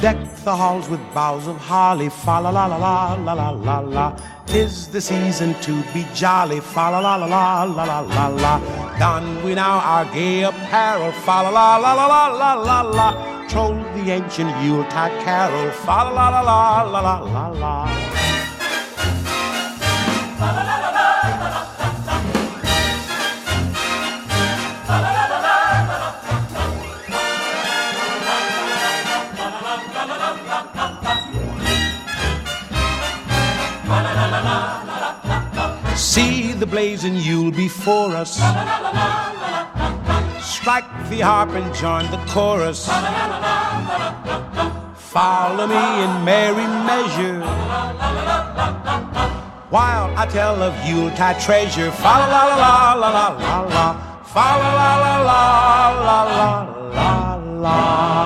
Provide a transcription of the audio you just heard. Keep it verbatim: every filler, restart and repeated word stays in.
Deck the halls with boughs of holly, fa la la la la la la la la. 'Tis the season to be jolly, fa la la la la la la la la. Don we now our gay apparel, fa la la la la la la la la. Troll the ancient Yuletide carol, fa la la la la la la la la. See the blazing Yule before us. Strike the harp and join the chorus. Follow me in merry measure while I tell of Yuletide treasure. Fa la la la la la la la. Fa la la la la la la la la.